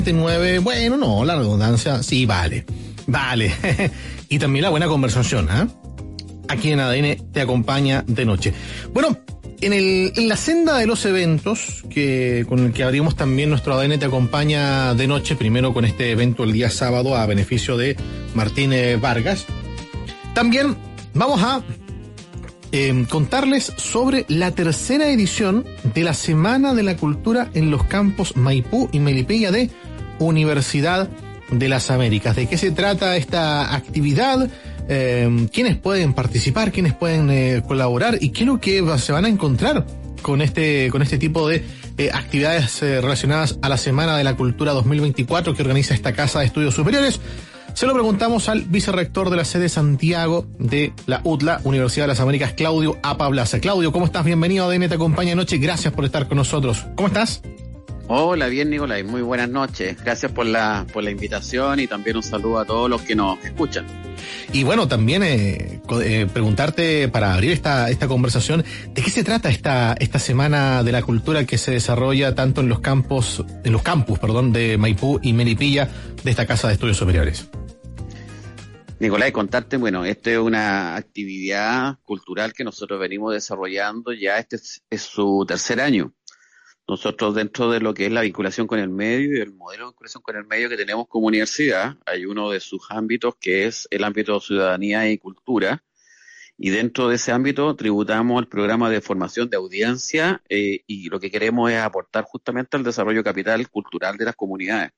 9, bueno, no, la redundancia, sí, vale. Y también la buena conversación, ¿eh? Aquí en ADN te acompaña de noche. Bueno, en la senda de los eventos, con el que abrimos también nuestro ADN te acompaña de noche, primero con este evento el día sábado a beneficio de Martín Vargas. También vamos a contarles sobre la tercera edición de la Semana de la Cultura en los campos Maipú y Melipilla de Universidad de las Américas. ¿De qué se trata esta actividad? ¿Quiénes pueden participar? ¿Quiénes pueden colaborar? ¿Y qué es lo que se van a encontrar con este tipo de actividades relacionadas a la Semana de la Cultura 2024 que organiza esta Casa de Estudios Superiores? Se lo preguntamos al vicerrector de la sede Santiago de la UTLA, Universidad de las Américas, Claudio Apablaza. Claudio, ¿cómo estás? Bienvenido a ADN te acompaña anoche. Gracias por estar con nosotros. ¿Cómo estás? Hola, bien, Nicolás. Muy buenas noches. Gracias por la invitación y también un saludo a todos los que nos escuchan. Y bueno, también preguntarte para abrir esta conversación, ¿de qué se trata esta Semana de la Cultura que se desarrolla tanto en los campus de Maipú y Melipilla de esta Casa de Estudios Superiores? Nicolás, contarte, bueno, esta es una actividad cultural que nosotros venimos desarrollando, ya este es su tercer año. Nosotros dentro de lo que es la vinculación con el medio y el modelo de vinculación con el medio que tenemos como universidad, hay uno de sus ámbitos que es el ámbito de ciudadanía y cultura, y dentro de ese ámbito tributamos el programa de formación de audiencia y lo que queremos es aportar justamente al desarrollo capital cultural de las comunidades.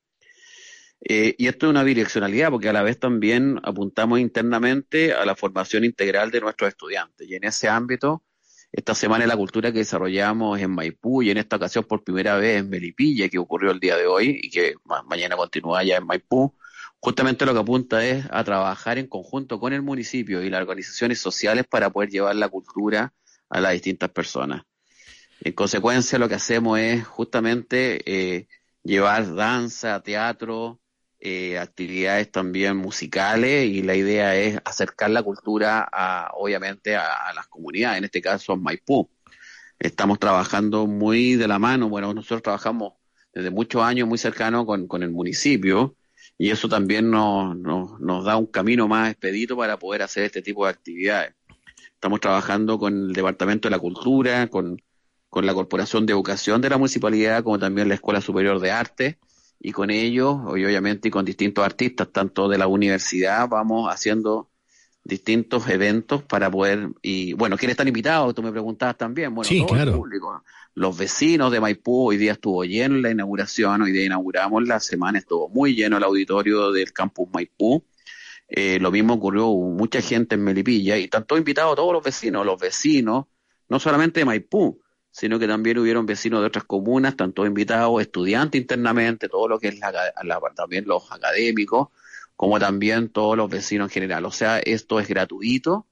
Y esto es una bidireccionalidad porque a la vez también apuntamos internamente a la formación integral de nuestros estudiantes. Y en ese ámbito, esta Semana de la Cultura que desarrollamos en Maipú y en esta ocasión por primera vez en Melipilla, que ocurrió el día de hoy y que mañana continúa ya en Maipú, justamente lo que apunta es a trabajar en conjunto con el municipio y las organizaciones sociales para poder llevar la cultura a las distintas personas. En consecuencia, lo que hacemos es justamente llevar danza, teatro, actividades también musicales, y la idea es acercar la cultura obviamente a las comunidades, en este caso a Maipú. Estamos trabajando muy de la mano, bueno, nosotros trabajamos desde muchos años muy cercano con el municipio, y eso también nos da un camino más expedito para poder hacer este tipo de actividades. Estamos trabajando con el Departamento de la Cultura, con la Corporación de Educación de la Municipalidad, como también la Escuela Superior de Arte, y con ellos, y obviamente con distintos artistas, tanto de la universidad, vamos haciendo distintos eventos para poder, y bueno, ¿quiénes están invitados? Tú me preguntabas también, bueno, sí, todo claro. El público, los vecinos de Maipú. Hoy día estuvo lleno la inauguración, hoy día inauguramos la semana, estuvo muy lleno el auditorio del campus Maipú. Lo mismo ocurrió, hubo mucha gente en Melipilla, y están todos invitados, todos los vecinos, no solamente de Maipú, sino que también hubieron vecinos de otras comunas, están todos invitados, estudiantes internamente, todo lo que es también los académicos, como también todos los vecinos en general. O sea, esto es gratuito,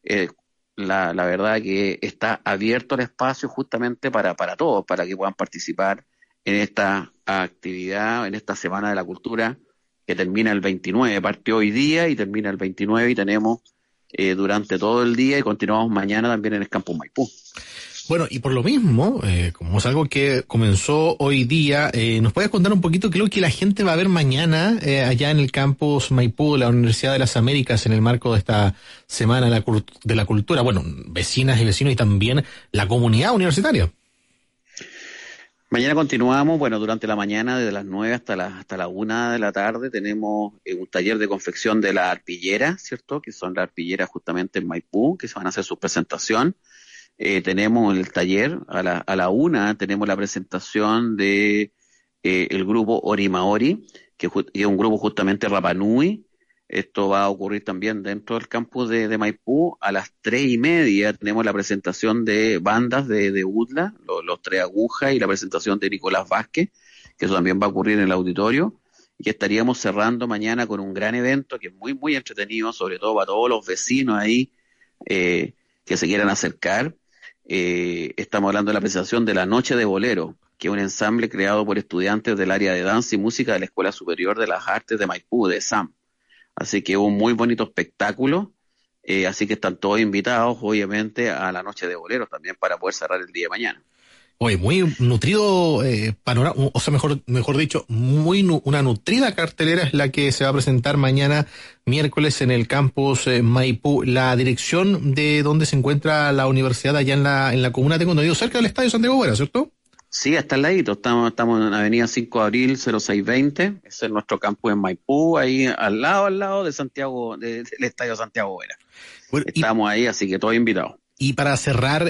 la verdad que está abierto el espacio justamente para todos, para que puedan participar en esta actividad, en esta Semana de la Cultura, que termina el 29, partió hoy día y termina el 29, y tenemos durante todo el día y continuamos mañana también en el Campus Maipú. Bueno, y por lo mismo, como es algo que comenzó hoy día, ¿nos puedes contar un poquito qué es lo que la gente va a ver mañana allá en el campus Maipú de la Universidad de las Américas en el marco de esta Semana de la Cultura? Bueno, vecinas y vecinos y también la comunidad universitaria. Mañana continuamos, bueno, durante la mañana, desde las 9 hasta la 1 de la tarde, tenemos un taller de confección de la arpillera, ¿cierto? Que son las arpilleras justamente en Maipú, que se van a hacer su presentación. Tenemos el taller, a la 1 tenemos la presentación de el grupo Orimaori, que es un grupo justamente Rapa Nui. Esto va a ocurrir también dentro del campus de Maipú. A las 3:30 tenemos la presentación de bandas de UTLA, los Tres Agujas, y la presentación de Nicolás Vázquez, que eso también va a ocurrir en el auditorio. Y estaríamos cerrando mañana con un gran evento que es muy, muy entretenido, sobre todo para todos los vecinos ahí que se quieran acercar. Estamos hablando de la presentación de La Noche de Bolero, que es un ensamble creado por estudiantes del área de danza y música de la Escuela Superior de las Artes de Maipú, de SAM. Así que un muy bonito espectáculo, así que están todos invitados, obviamente, a La Noche de Bolero también para poder cerrar el día de mañana. Oye, muy nutrido panorama, o sea, mejor dicho, una nutrida cartelera es la que se va a presentar mañana miércoles en el campus Maipú. La dirección de donde se encuentra la universidad allá en la comuna, tengo entendido, cerca del Estadio Santiago Buena, ¿cierto? Sí, hasta al ladito, estamos en Avenida 5 de Abril 0620, ese es nuestro campus en Maipú, ahí al lado de Santiago, del Estadio Santiago Buena. Bueno, estamos ahí, así que todos invitados. Y para cerrar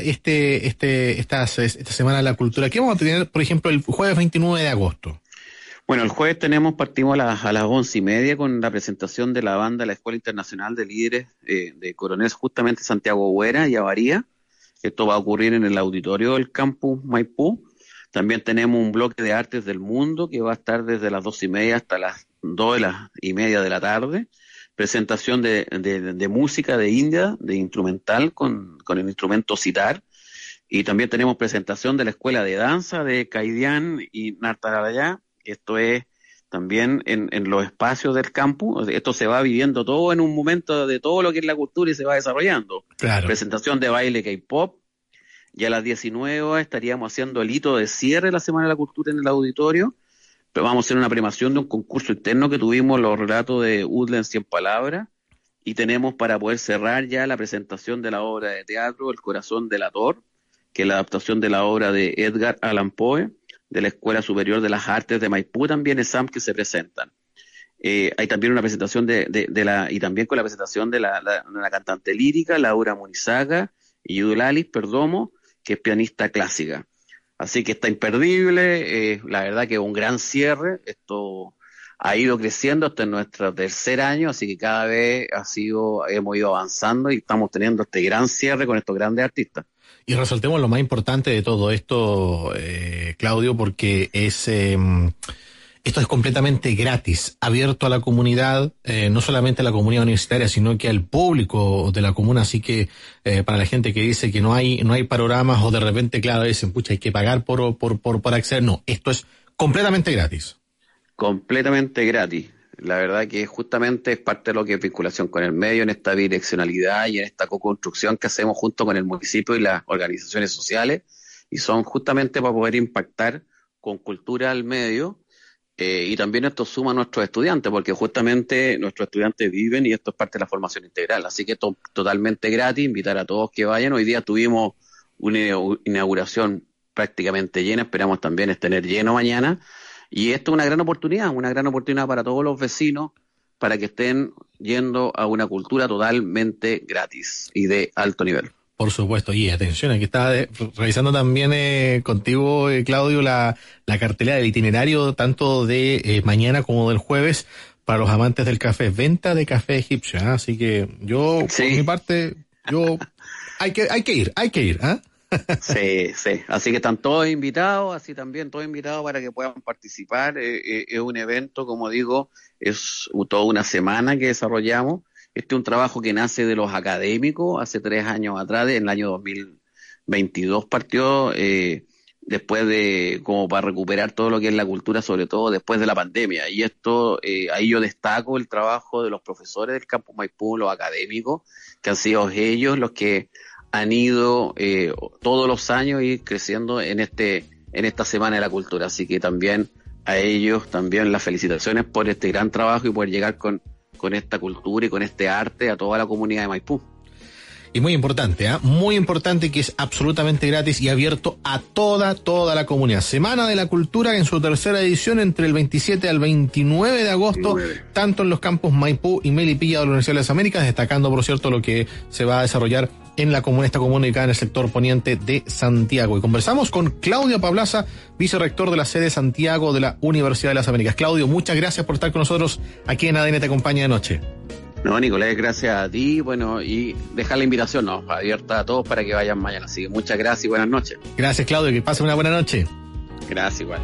esta semana de la cultura, ¿qué vamos a tener, por ejemplo, el jueves 29 de agosto? Bueno, el jueves partimos a las 11:30 con la presentación de la banda de la Escuela Internacional de Líderes de Coronel, justamente Santiago Buena y Avaría. Esto va a ocurrir en el auditorio del campus Maipú. También tenemos un bloque de artes del mundo que va a estar desde las 2:30 hasta las 2:30 de la tarde. Presentación de música de India, de instrumental con el instrumento sitar. Y también tenemos presentación de la Escuela de Danza de Caidián y Nartaraya. Esto es también en los espacios del campus. Esto se va viviendo todo en un momento de todo lo que es la cultura y se va desarrollando. Claro. Presentación de baile K-pop. Y a las 19 horas estaríamos haciendo el hito de cierre de la Semana de la Cultura en el auditorio. Pero vamos a hacer una premiación de un concurso interno que tuvimos, los relatos de Woodland 100 palabras, y tenemos para poder cerrar ya la presentación de la obra de teatro El corazón delator, que es la adaptación de la obra de Edgar Allan Poe, de la Escuela Superior de las Artes de Maipú, también ESAM, que se presentan. Hay también una presentación y también con la presentación de una cantante lírica, Laura Munizaga, y Yudulalis Perdomo, que es pianista clásica. Así que está imperdible, la verdad que es un gran cierre, esto ha ido creciendo hasta en nuestro tercer año, así que cada vez hemos ido avanzando y estamos teniendo este gran cierre con estos grandes artistas. Y resaltemos lo más importante de todo esto, Claudio, porque esto es completamente gratis, abierto a la comunidad, no solamente a la comunidad universitaria, sino que al público de la comuna. Así que para la gente que dice que no hay panoramas o de repente, claro, dicen, pucha, hay que pagar por acceder. No, esto es completamente gratis. Completamente gratis. La verdad que justamente es parte de lo que es vinculación con el medio, en esta bidireccionalidad y en esta co-construcción que hacemos junto con el municipio y las organizaciones sociales, y son justamente para poder impactar con cultura al medio. Y también esto suma a nuestros estudiantes, porque justamente nuestros estudiantes viven y esto es parte de la formación integral. Así que totalmente gratis, invitar a todos que vayan. Hoy día tuvimos una inauguración prácticamente llena, esperamos también tener lleno mañana. Y esto es una gran oportunidad para todos los vecinos, para que estén yendo a una cultura totalmente gratis y de alto nivel. Por supuesto, y atención, aquí estaba revisando también contigo, Claudio, la cartelera del itinerario tanto de mañana como del jueves para los amantes del café, venta de café egipcio, ¿eh? Así que yo, sí. Por mi parte, hay que ir, ¿ah? Sí, así que están todos invitados, así también todos invitados para que puedan participar. Es un evento, como digo, es toda una semana que desarrollamos. Este es un trabajo que nace de los académicos hace 3 años atrás, en el año 2022 partió, después de, como para recuperar todo lo que es la cultura, sobre todo después de la pandemia. Y esto, ahí yo destaco el trabajo de los profesores del Campus Maipú, los académicos, que han sido ellos los que han ido todos los años ir creciendo en esta Semana de la Cultura. Así que también a ellos, también las felicitaciones por este gran trabajo y poder llegar con esta cultura y con este arte a toda la comunidad de Maipú. Y muy importante, muy importante, que es absolutamente gratis y abierto a toda la comunidad. Semana de la Cultura en su tercera edición entre el 27 al 29 de agosto, tanto en los campus Maipú y Melipilla de la Universidad de las Américas, destacando, por cierto, lo que se va a desarrollar en esta comuna ubicada en el sector poniente de Santiago. Y conversamos con Claudio Pablaza, vicerrector de la sede Santiago de la Universidad de las Américas. Claudio, muchas gracias por estar con nosotros aquí en ADN Te Acompaña de Noche. No, Nicolás, gracias a ti, bueno, y dejar la invitación, abierta a todos para que vayan mañana. Así que muchas gracias y buenas noches. Gracias, Claudio, que pasen una buena noche. Gracias, igual.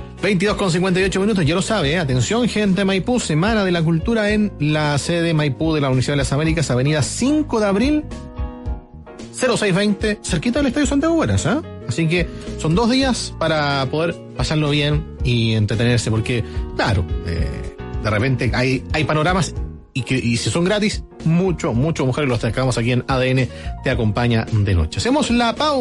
22:58, ya lo sabe, atención, gente de Maipú, Semana de la Cultura en la sede Maipú de la Universidad de las Américas, avenida 5 de abril, 0620, cerquita del Estadio Santiago Buenas, ¿eh? Así que son 2 días para poder pasarlo bien y entretenerse, porque, claro, de repente hay panoramas y si son gratis, mucho, muchas mujeres los destacamos aquí en ADN Te Acompaña de Noche. Hacemos la pausa.